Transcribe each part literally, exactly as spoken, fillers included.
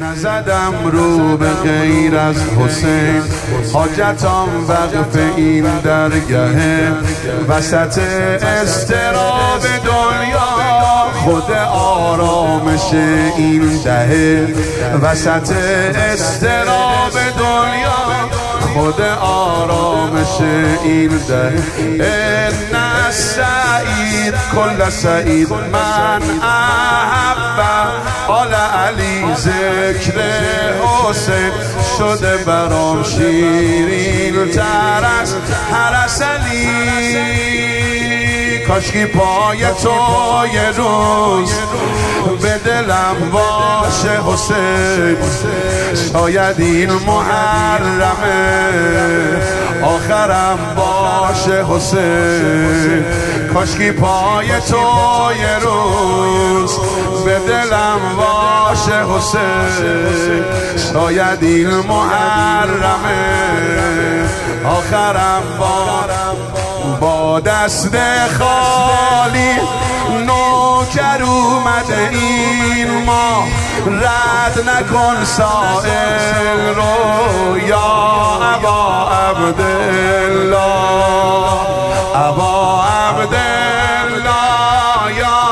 نزدم رو به غیر از حسین، حاجتم وقف این درگه، وسط اضطراب دنیا خود آرامش این دهه، وسط اضطراب دنیا خود آرامش این ده. ان سعید کل سعید من احب آل علی، ذکر حسین شده برام شیرین تر از هر عسلی. کاشکی پای تو یه روز به دلم باشه حسین، شاید این محرمه آخرم باشه حسین. کاشکی پای تو یه روز به دلم باشه حسین، شاید این محرمه آخرم باشه. با دست خالی نوکر اومده این ما، رد نکن سائل رو یا ابا عبدالله، ابا عبدالله یا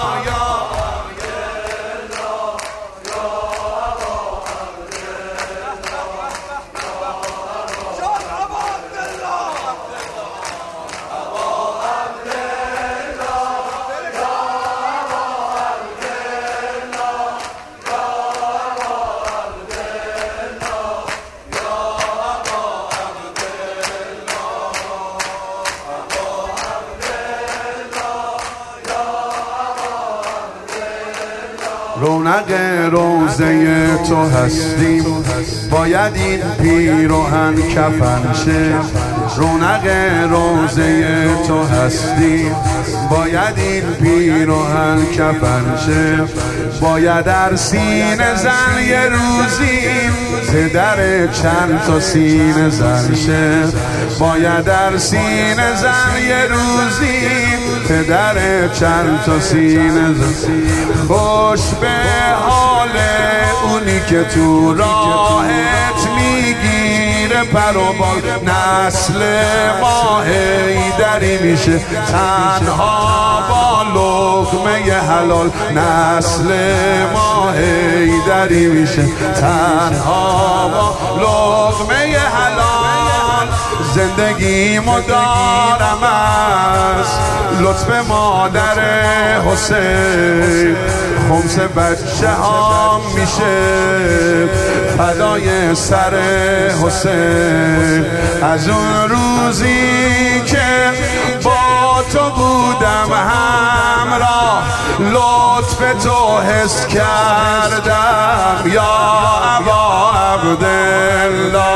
رونق روزه تو هستیم، باید این پیراهن کفن شه. رونق روزه تو هستیم، باید این پیراهن کفن شه. باید در سینه زن یه روزی پدر چند تا سینه زن شه. باید در سینه زن یه روزی پدر چند تا سینه زن. خوش به حال اونی که تو راهت میگیره پر و بال، نسل ما حیدری میشه تنها با لقمه حلال، نسل ما حیدری میشه تنها با لقمه حلال. زندگی مدارم است لطف مادر حسین، خمس بچه ها میشه فدای سر حسین. از اون روزی که با تو بودم همراه، لطف تو حس کردم یا ابا عبدالله،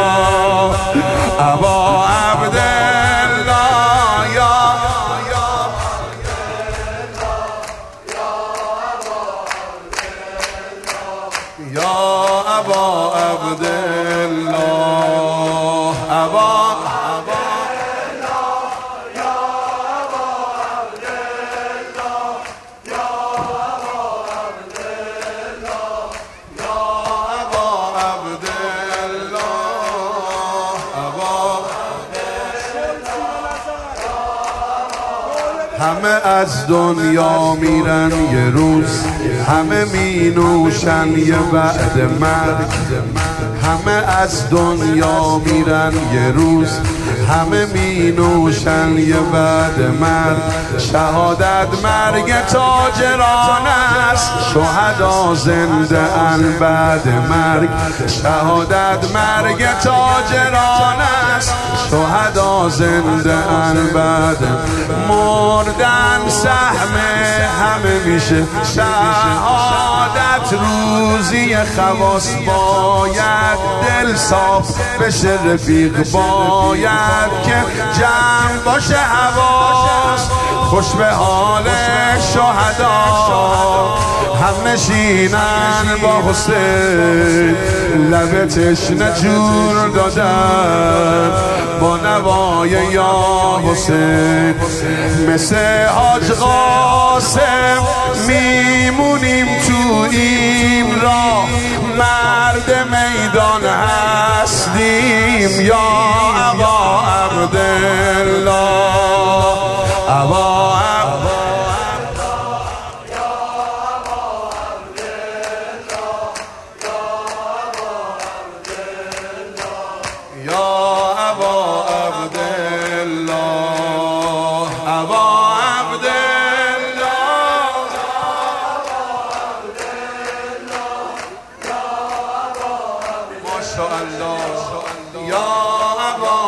ابا عبدالله یا یا ابا عبدالله، ابا همه از دنیا میرن یه روز، همه می نوشن یه بعد مرگ. همه از دنیا میرن یه روز، همه می نوشن یه بعد مرگ. شهادت مرگ تاجران است، شهدا زنده ان بعد مرگ. شهادت مرگ تاجران است، شهدا زنده ان بعد مردن. سهم همه میشه شهادت، روزی خواص باید دل صاف بشه رفیق، باید که جمع باشه حواس. خوش به حال شهدا هم نشینن با حسین، لب تشنه جور دادن با نوای یا حسین. مثل حاج قاسم میمونیم تو این راه، مرد میدان هستیم یا ابا عبدالله ابا یا ابا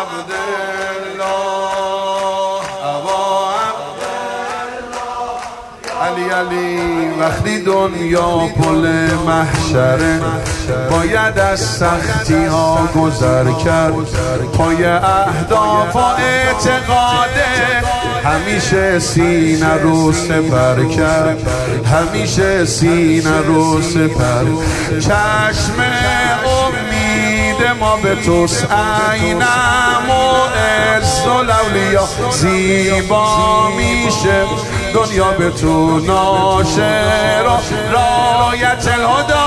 عبدالله ابا عبدالله علی علی وقتی دنیا پل محشره باید از سختی ها گذر کرد پای اهداف و اعتقاده همیشه سینه رو سپر کرد همیشه سینه رو سپر چشم امید ما به توست عینم و عز الاولیا زیبا میشه دنیا به تو ناشر رایت الهدا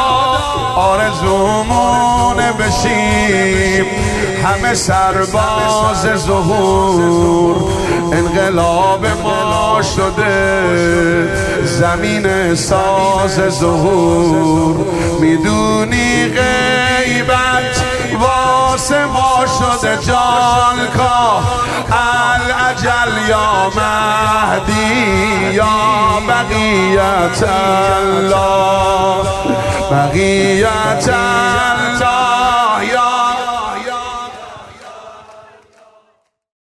آرزومونه بشیم همه سرباز ظهور انقلاب ما شده زمین ساز ظهور میدونی غیبت واسه ما شده جان کا الاجل یا مهدی یا بقیت الله بقیت الله یا